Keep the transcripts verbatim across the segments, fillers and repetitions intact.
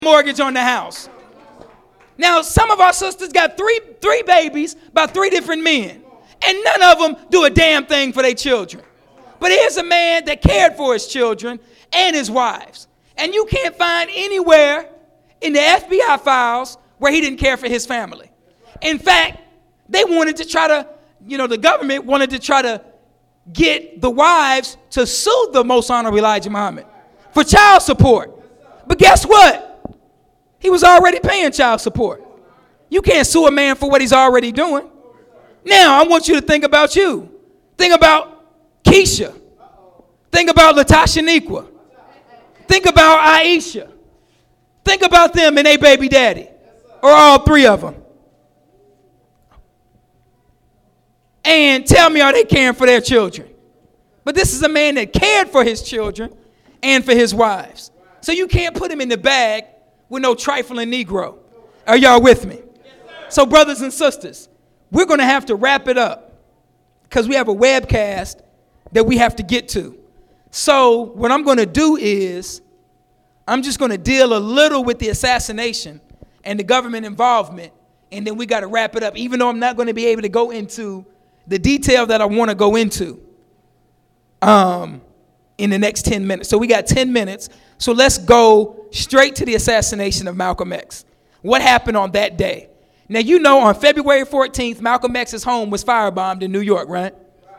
mortgage on the house. Now, some of our sisters got three three babies by three different men, and none of them do a damn thing for their children. But here's a man that cared for his children and his wives. And you can't find anywhere in the F B I files where he didn't care for his family. In fact, they wanted to try to, you know, the government wanted to try to get the wives to sue the Most Honorable Elijah Muhammad for child support. But guess what? He was already paying child support. You can't sue a man for what he's already doing. Now, I want you to think about you. Think about Keisha. Think about Latasha Nikwa. Think about Aisha. Think about them and their baby daddy. Or all three of them. And tell me, are they caring for their children? But this is a man that cared for his children and for his wives. So you can't put him in the bag with no trifling Negro. Are y'all with me? So brothers and sisters, we're going to have to wrap it up because we have a webcast that we have to get to. So what I'm going to do is I'm just going to deal a little with the assassination and the government involvement, and then we got to wrap it up, even though I'm not going to be able to go into the detail that I want to go into um, in the next ten minutes. So we got ten minutes. So let's go straight to the assassination of Malcolm X. What happened on that day? Now, you know, on February fourteenth, Malcolm X's home was firebombed in New York, right?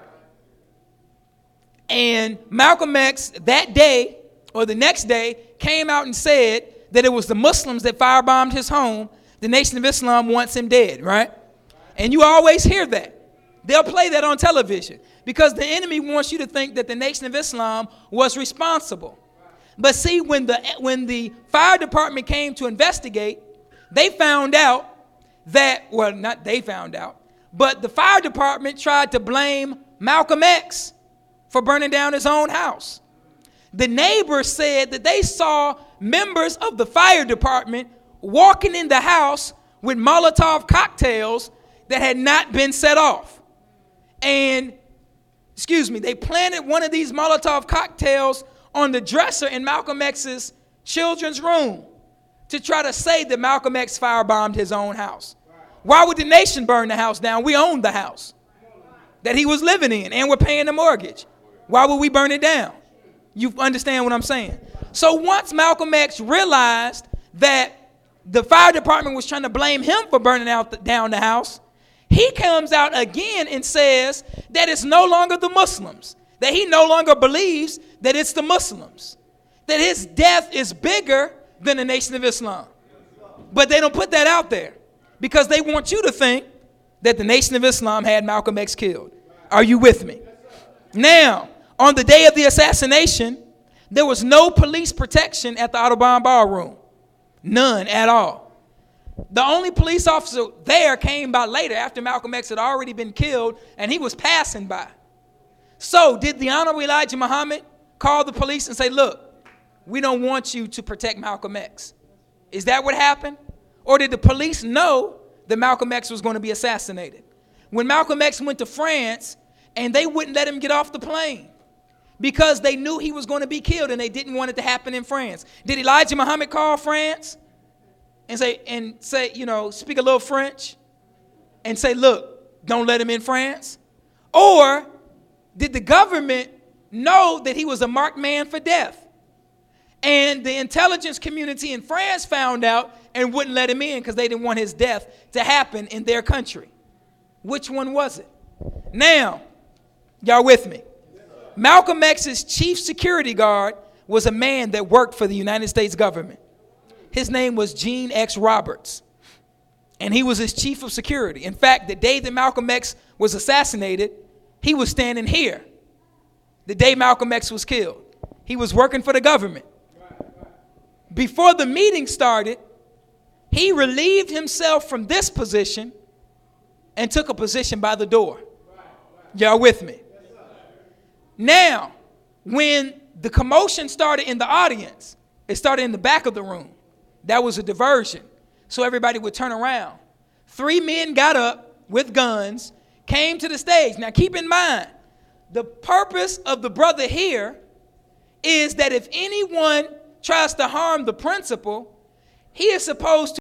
And Malcolm X that day or the next day came out and said that it was the Muslims that firebombed his home. The Nation of Islam wants him dead, right? And you always hear that. They'll play that on television because the enemy wants you to think that the Nation of Islam was responsible. But see, when the when the fire department came to investigate, they found out that, well, not they found out, but the fire department tried to blame Malcolm X for burning down his own house. The neighbors said that they saw members of the fire department walking in the house with Molotov cocktails that had not been set off. And, excuse me, they planted one of these Molotov cocktails on the dresser in Malcolm X's children's room to try to say that Malcolm X firebombed his own house. Why would the nation burn the house down? We owned the house that he was living in and we're paying the mortgage. Why would we burn it down? You understand what I'm saying? So once Malcolm X realized that the fire department was trying to blame him for burning out the, down the house, he comes out again and says that it's no longer the Muslims, that he no longer believes that it's the Muslims, that his death is bigger than the Nation of Islam. But they don't put that out there because they want you to think that the Nation of Islam had Malcolm X killed. Are you with me? Now, on the day of the assassination, there was no police protection at the Audubon Ballroom. None at all. The only police officer there came by later after Malcolm X had already been killed and he was passing by. So did the Honorable Elijah Muhammad call the police and say, look, we don't want you to protect Malcolm X? Is that what happened? Or did the police know that Malcolm X was going to be assassinated? When Malcolm X went to France and they wouldn't let him get off the plane because they knew he was going to be killed and they didn't want it to happen in France. Did Elijah Muhammad call France and say, and say, you know, speak a little French and say, look, don't let him in France? Or did the government know that he was a marked man for death? And the intelligence community in France found out and wouldn't let him in because they didn't want his death to happen in their country. Which one was it? Now, y'all with me? Malcolm X's chief security guard was a man that worked for the United States government. His name was Gene X. Roberts, and he was his chief of security. In fact, the day that Malcolm X was assassinated, he was standing here. The day Malcolm X was killed, he was working for the government. Before the meeting started, he relieved himself from this position and took a position by the door. Y'all with me? Now, when the commotion started in the audience, it started in the back of the room. That was a diversion, so everybody would turn around. Three men got up with guns, came to the stage. Now, keep in mind, the purpose of the brother here is that if anyone tries to harm the principal, He is supposed to